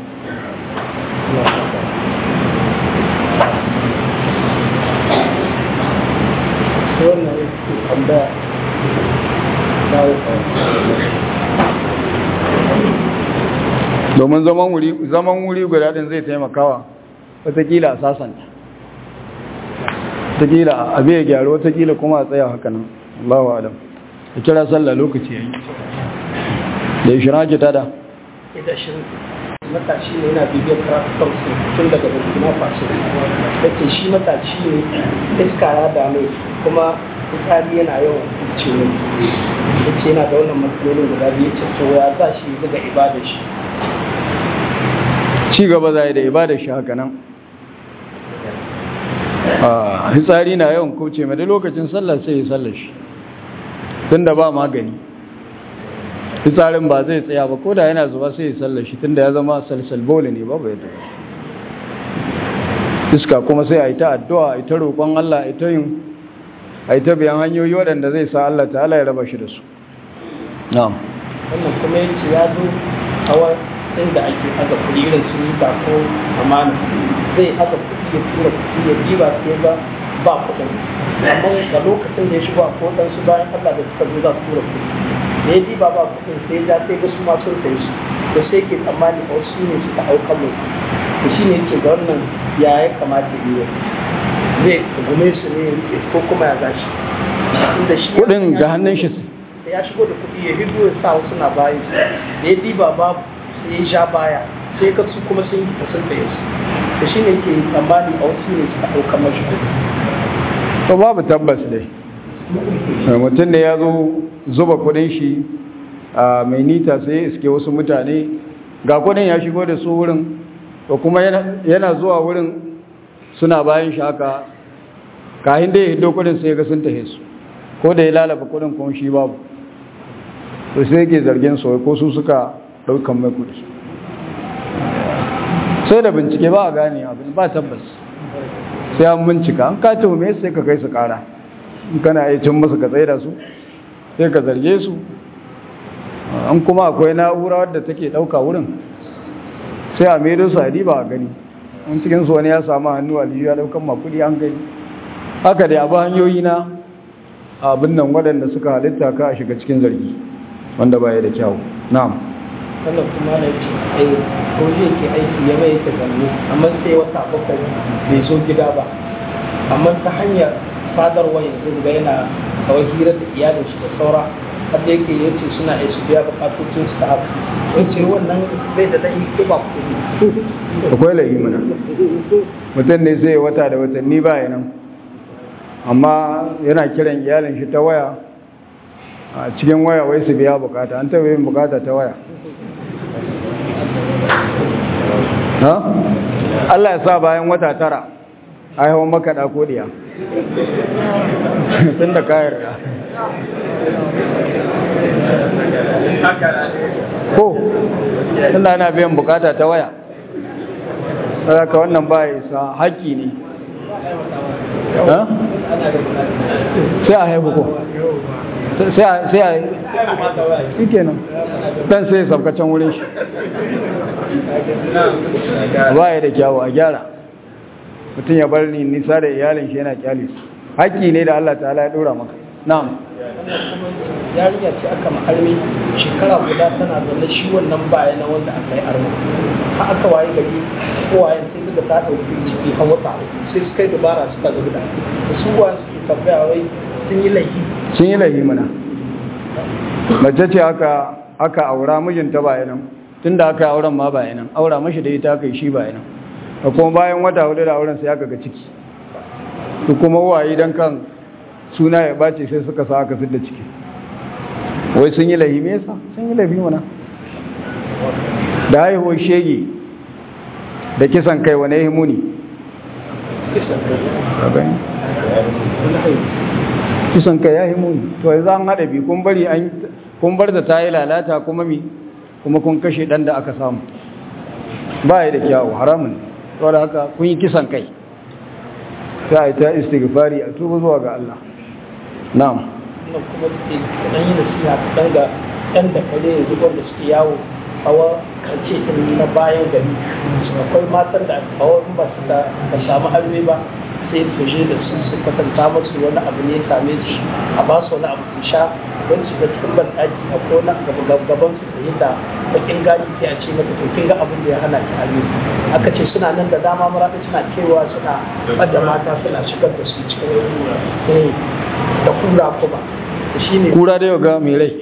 Domin zaman wuri guda din zai taimakawa watakila a sasanta, watakila abu ya gyaru, watakila kuma a tsaya haka nan. Allahu alam. Da kira sallah lokaci yayi da ishira ke tada matashi ne yana bibiyar karatukan tun daga burkina faso da ke shi matashi ne iska ya dame kuma fitsari yana yawan ce ne da ce yana da wannan matsalolin guda biyu ce to ya za shi daga ibadar shi ci gaba za da ibadar shi haka nan fitsari na yawan kauce mai da lokacin sallah sai ya sallar shi tunda ba magani fitsarin ba zai tsaya ba ko da yana zuba sai ya sallar shi tunda ya zama salsalbole ne babu yadda iska kuma sai a yi ta addu'a a yi ta roƙon Allah a yi ta biyan hanyoyi waɗanda zai sa Allah ta'ala ya raba shi da su na'am wannan kuma yace ya zo hawa inda ake aka kuɗi irin su ba ko amana zai aka kuɗi ya tura kuɗi ya diba sai ba kuɗin amma da lokacin da ya shigo ko dan su bayan Allah da suka zo za su tura kuɗi da ya diba ba kuɗin sai ya sai ga su ma sun sai su da sai ke tsammani a wasu ne suka auka mai da shi ne yake ga wannan ya kamata yi zai gume su ne ko kuma ya zashi inda shi kuɗin ga hannun shi ya shigo da kuɗi ya hido ya sa wasu na bayan su da ya diba babu sai ya sha baya sai ka su kuma sun yi sun tsaye su da shi ne ke tsammani a wasu ne suka ɗauka mashi kuɗi to babu tabbas dai mutum da ya zo zuba kuɗin shi a mai nita sai ya iske wasu mutane ga kuɗin ya shigo da su wurin to kuma yana zuwa wurin suna bayan shi haka kahin da ya hido kuɗin sai ga sun tahe su ko da ya lalaba kuɗin kuma shi babu to sai yake zargin su ko su suka daukan mai kudi sai da bincike ba a gane abin ba tabbas sai an bincika an ka tuhume sai ka kai su kara in kana iya cin musu ka tsaye da su sai ka zarge su an kuma akwai na'ura wadda take dauka wurin sai a maido su a diba a gani in cikin su wani ya samu hannu aliyu ya daukan ma kudi an gani haka dai abu hanyoyi na abin nan waɗanda suka halitta ka a shiga cikin zargi wanda baya da kyau na'am wannan kuma na ce ko zai ke aiki ya mai ta zanne amma sai wata bakwai bai zo gida ba amma ta hanyar sadarwa yanzu ga yana kawai hira da iyalin shi da saura har da yake yace suna iya su biya bukatocin su ta haka wace wannan bai da dan yi ba akwai lahi mana mutum ne sai wata da watanni baya nan amma yana kiran iyalin shi ta waya a cikin waya wai su biya bukata an taɓa yin bukata ta waya Allah ya sa bayan wata 9 haihuwan makaɗa ko diya tun da kayar da ko tun da ana biyan bukata ta waya ka wannan ba ya isa haƙƙi ne sai a haihu ko sai a yi kenan dan sai sabkacin wurin shi ba ya da kyawu a gyara mutum ya bar ni nisa da iyalin shi yana kyale su haƙƙi ne da Allah ta'ala ya ɗora maka na'am yarinya ce aka ma'armi shekara guda tana zaune shi wannan baya na wanda aka yi armi ha aka waye gari kowayen sai suka ta ɗauki ciki a wata sai suka yi dubara suka zuba da su wa suke tambaya wai sun yi laifi mana mace ce aka aura mijinta bayanan tun da aka auren ma bayanan aura mashi da ita aka yi shi bayanan da kuma bayan wata hudu da auren sai aka ga ciki su kuma waye don kan suna ya bace sai suka sa aka fidda ciki wai sun yi laifi me yasa sun yi laifi mana da haihuwar shege da kisan kai wane ya muni kisan kai ya yi muni to yanzu an haɗa bi kun bar da ta yi lalata kuma kun kashe ɗan da aka samu ba ya da kyawu haramun to da haka kun yi kisan kai ta yi ta istighfari a tuba zuwa ga Allah na'am wannan kuma suke dan yi nasiha kaɗan ga ɗan da kare yanzu wanda suke yawo hawa kace ɗin na bayan gari akwai matan da hawa ba su ka samu harbe ba sai su je da su kwatanta masu wani abu ne same su a ba su wani abu su sha don su ga cikin banɗaki a kona gaban su da yadda bakin gani sai a ce mata to kin ga abin da ya hana ki harbe aka ce suna nan da dama maraɗi suna kewa suna ɓadda mata suna shigar da su cikin da kura kuma shi ne kura da yau ga mai rai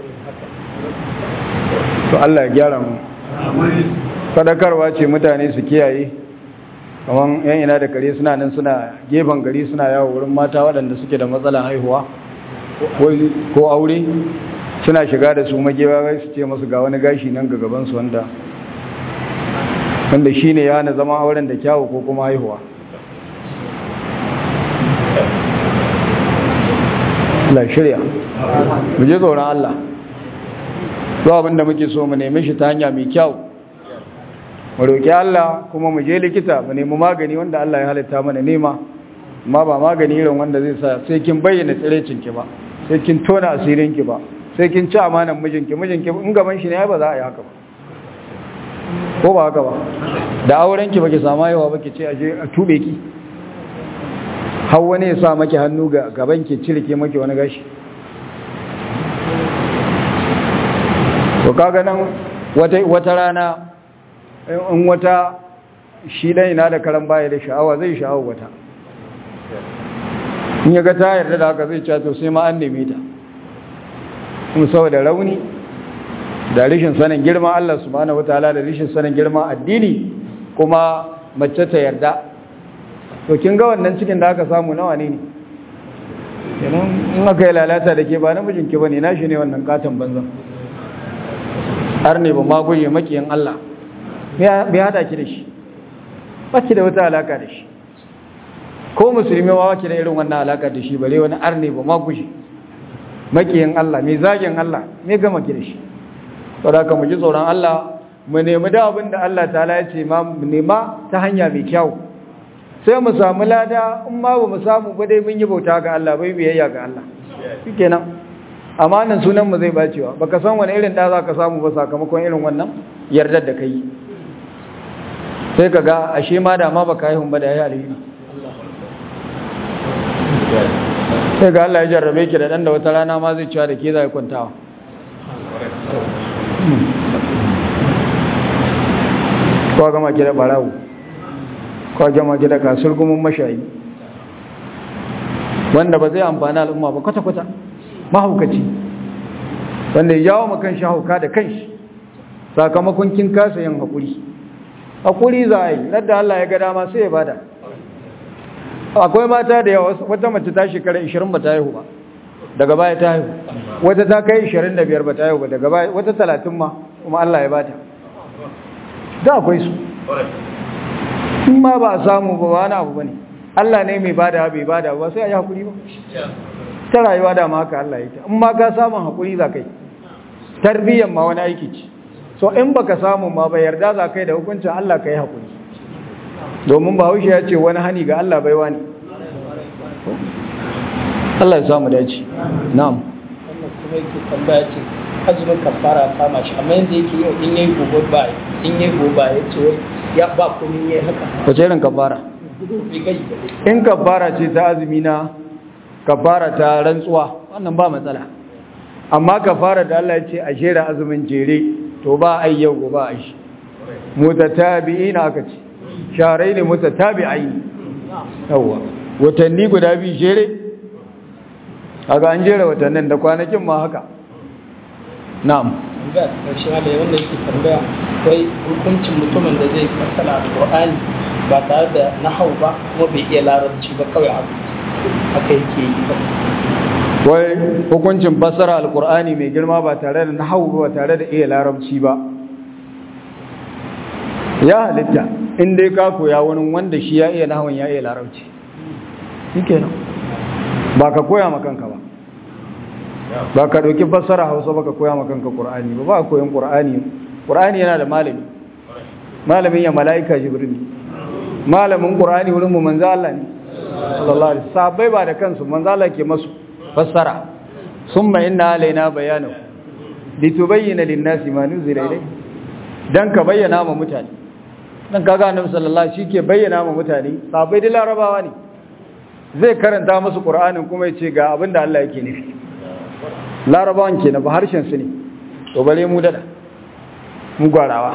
to Allah ya gyara mu sadakarwa ce mutane su kiyaye kamar yan ina da kare suna nan suna gefen gari suna yawo wurin mata waɗanda suke da matsalan haihuwa ko aure suna shiga da su magewa su ce masu ga wani gashi nan ga gabansu wanda shi ne ya hana zama auren da kyawu ko kuma haihuwa Allah shirya mu je tsoron Allah zuwa abinda muke so mu nemi shi ta hanya mai kyau mu roƙi Allah kuma mu je likita mu nemi magani wanda Allah ya halitta mana nema amma ba magani irin wanda zai sa sai kin bayyana tsirecinki ba sai kin tona asirinki ba sai kin ci amanan mijinki in gaban shi ne ba za a yi haka ba ko ba haka ba da aurenki baki samu yawa baki ce aje a tube ki har wani ya sa maki hannu ga gaban ki cirke maki wani gashi to kaga nan wata rana in wata shi dan ina da karan baya da sha'awa zai sha'awa wata in ya ga ta yarda da haka zai ce to sai ma an neme ta in saboda rauni da rishin sanin girma Allah subhanahu wataala da rishin sanin girma addini kuma mace ta yarda to kin ga wannan cikin da aka samu nawa ne in aka yi lalata da ke ba namijinki ba ne nashi ne wannan katon banzan har ne ba magoye makiyin Allah bai hada ki da shi ba ki da wata alaka da shi ko musulmi ma ki da irin wannan alaka da shi bare wani arne ba magoye makiyin Allah mai zagin Allah mai gama ki da shi saboda ka mu ji tsoron Allah mu nemi da abin da Allah ta'ala ya ce ma mu nema ta hanya mai kyau sai mu samu lada in ma ba mu samu ba dai mun yi bauta ga Allah bai biyayya ga Allah shikenan amanan sunan mu zai bacewa baka san wani irin da zaka samu ba sakamakon irin wannan yardar da kai sai kaga ashe ma da ma baka yi hun ba da yayi alheri sai ga Allah ya jarrabe ki da dan da wata rana ma zai ciwa da ke zai kwantawa ko gama ki da barawo ko gama ki da kasur gumin mashayi wanda ba zai amfani al'umma ba kwata-kwata mahaukaci wanda ya jawo makan shi hauka da kanshi sakamakon kin kasa yin haƙuri za a yi ladda Allah ya ga dama sai ya bada akwai mata da yawa wata mace ta shekara 20 ba ta haihu ba daga baya ta haihu wata ta kai 25 ba ta haihu ba daga baya wata 30 ma kuma Allah ya bata da akwai su in ma ba a samu ba wani abu bane Allah ne mai bada bai bada ba sai a yi haƙuri ba ta rayuwa da ma haka Allah ya ta in ma ka samun haƙuri za kai tarbiyyar ma wani aiki ce so in baka samu ma ba yarda za kai da hukuncin Allah ka yi haƙuri domin bahaushe ya ce wani hani ga Allah baiwa ne Allah ya samu dace na'am wannan kuma yake tambaya ce azumin kafara kama shi amma yanda yake yau in yayi gobe ba ya ce wai ya ba komai yayi haka wace irin kafara in kafara ce ta azumi na kafara ta rantsuwa wannan ba matsala amma kafara da Allah ya ce a jera azumin jere to ba ai yau gobe a shi mutatabi'ina aka ce sharai ne mutatabi'ai yawa watanni guda biyu jere haka an jera watannin da kwanakin ma haka na'am tambaya ta karshe da wanda yake tambaya wai hukuncin mutumin da zai fassara alqur'ani ba tare da nahau ba kuma bai iya larabci ba kawai haka yake yi ba wai hukuncin fassara alqur'ani mai girma ba tare da nahau ba tare da iya larabci ba ya halitta in dai ka koya wani wanda shi ya iya nahawun ya iya larabci shikenan ba ka koya ma kanka ba ka ɗauki fassara hausa ba ka koya ma kanka ƙur'ani ba koyan ƙur'ani yana da malamin ya mala'ika jibril malamin ƙur'ani wurin mu manzo Allah ne sallallahu alaihi sahabbai ba da kansu manzo Allah ke masu fassara summa inna alaina bayanahu litubayyana lin-nasi ma nuzila ilayhi dan ka bayyana ma mutane dan kaga annabi sallallahu alaihi shi ke bayyana ma mutane sahabbai da larabawa ne zai karanta musu qur'anin kuma ya ce ga abinda Allah yake nufi larabawan kenan ba harshen su ne to bare mu dada mu gwarawa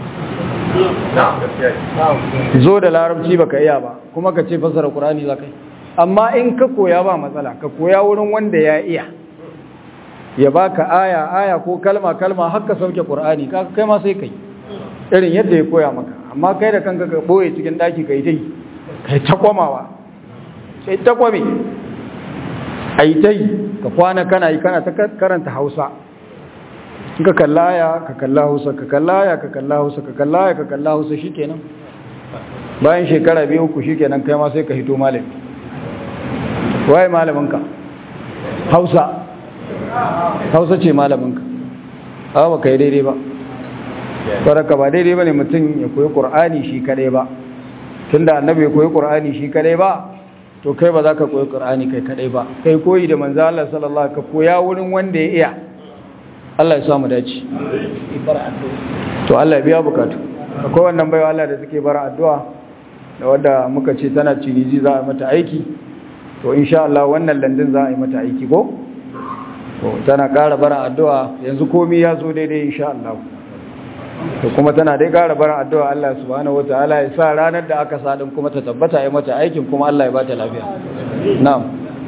zo da larabci baka iya ba kuma ka ce fasara qur'ani zakai amma in ka koya ba matsala ka koya wurin wanda ya iya ya baka aya ko kalma har ka sauke qur'ani kai ma sai kai irin yadda ya koya maka amma kai da kanka ka boye cikin daki kai ta komawa sai ta kwame ai tai ka kwana kana ta karanta Hausa ka kallaya ka kalla Hausa ka kallaya ka kalla Hausa ka kallaya ka kalla Hausa shikenan bayan shekara 2-3 shikenan kai ma sai ka hito malami waye malamin ka hausa ce malaminka ba ka yi daidai ba baraka ba daidai ba ne mutum ya koyi ƙur'ani shi kadai ba tun da annabi ya koyi ƙur'ani shi kadai ba to kai ba za ka koyi ƙur'ani kai kadai ba kai koyi da manzo Allah sallallahu alaihi wasallam ka koya wurin wanda ya iya Allah ya samu dace to Allah ya biya bukatu akwai wannan baiwa Allah da suke bara addu'a da wanda muka ce tana ciniji za a mata aiki to insha Allah wannan landin za a yi mata aiki ko to tana ƙara bara addu'a yanzu komai ya zo daidai insha Allah to kuma tana dai ƙara bara addu'a Allah subhanahu wataala ya sa ranar da aka sadin kuma ta tabbata yi mata aikin kuma Allah ya ba ta lafiya na'am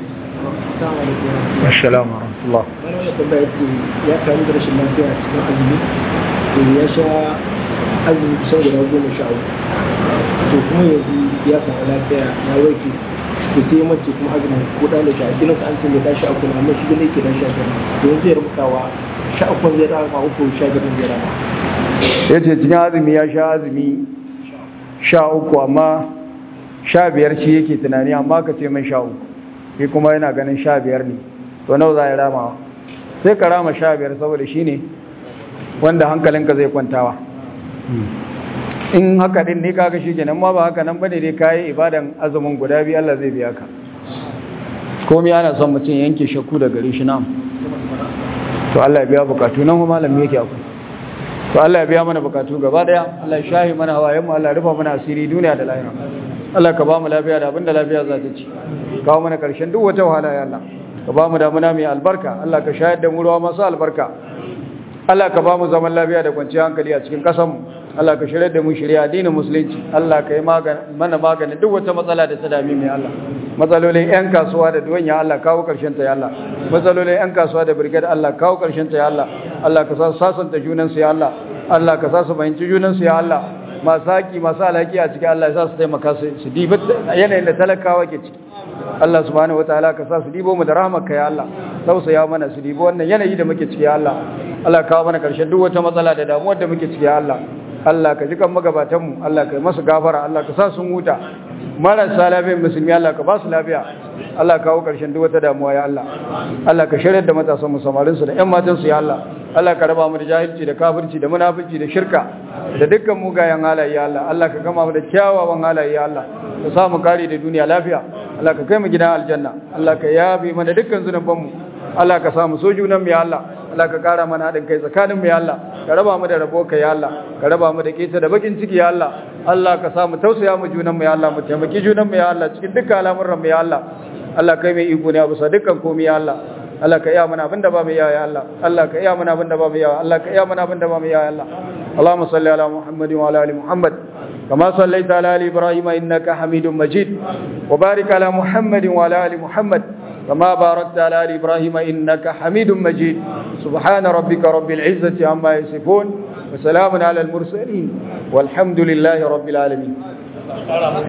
assalamu warahmatullah wani tambaya ce ya kamu da rashin lafiya a cikin azumi to ya sha azumi kusan guda 13 to kuma yanzu ya samu lafiya ya warke to sai ya mace kuma azumin ko da sha ginin ka an ce mai tashi a kuma amma shi gane ke dan sha to yanzu ya rubutawa sha uku zai rama uku sha gaba zai rama yace cikin azumi ya sha azumi 13 amma 15 shi yake tunani amma ka ce mai 13 shi kuma yana ganin 15 ne to nawa za ya rama sai ka rama 15 saboda shi ne wanda hankalinka zai kwantawa in haka din ne kaga shi kenan ma ba haka nan bane dai kai ibadan azumin guda biyu Allah zai biya ka komai ana son mutum yanke shakku da gare shi na'am to Allah ya biya bukatu nan kuma malami yake akwai to Allah ya biya mana bukatu gaba daya Allah ya shahi mana hawayen mu Allah ya rufa mana asiri duniya da lahira Allah ka ba mu lafiya da abinda lafiya za ta ci kawo mana karshen duk wata wahala ya Allah ka ba mu damuna mai albarka Allah ka shayar da mu ruwa masu albarka Allah ka ba mu zaman lafiya da kwanciyar hankali a cikin ƙasar mu Allah ka shirye da mu shirya addinin musulunci Allah ka yi mana maganin duk wata matsala da ta dami mai Allah matsalolin yan kasuwa da duwan ya Allah kawo karshen ta ya Allah matsalolin yan kasuwa da brigade Allah kawo karshen ta ya Allah Allah ka sasanta junan su ya Allah Allah ka sa su fahimci junan su ya Allah masu haƙi masu alhaki a cikin Allah ya sa su taimaka su dibi yanayin da talakawa ke ciki Allah subhanahu wataala ka sa su dibo mu da rahmarka ya Allah tausaya mana su dibo wannan yanayi da muke ciki ya Allah Allah ka kawo mana karshen duk wata matsala da damuwar da muke ciki ya Allah Allah ka ji kan magabatan mu Allah ka yi masu gafara Allah ka sa sun huta marasa lafiyar musulmi Allah ka ba su lafiya Allah ka kawo karshen duk wata damuwa ya Allah Allah ka shirya da matasan mu samarin su da ƴan matan su ya Allah Allah ka raba mu da jahilci da kafirci da munafici da shirka da dukkan mugayen halaye ya Allah Allah ka gama mu da kyawawan halaye ya Allah ka sa mu kare da duniya lafiya Allah ka kai mu gidan aljanna Allah ka yabe mana dukkan zunuban mu Allah ka sa mu so junan mu ya Allah Allah ka kara mana haɗin kai tsakanin mu ya Allah ka raba mu da rabo ka ya Allah ka raba mu da keta da bakin ciki ya Allah Allah ka sa mu tausaya mu junan mu ya Allah mu taimaki junan mu ya Allah cikin dukkan al'amuran mu ya Allah Allah kai mai iko ne a bisa dukkan komai ya Allah Allah ka iya mana abinda ba mu iya ya Allah Allah ka iya mana abinda ba mu iya Allah ka iya mana abinda ba mu iya ya Allah Allahumma salli ala Muhammadin wa ala ali Muhammad kama sallaita ala ali Ibrahim innaka Hamidum Majid wa barik ala Muhammadin wa ala ali Muhammad كما باركت على آل إبراهيم إنك حميد مجيد سبحان ربك رب العزة عما يصفون وسلام على المرسلين والحمد لله رب العالمين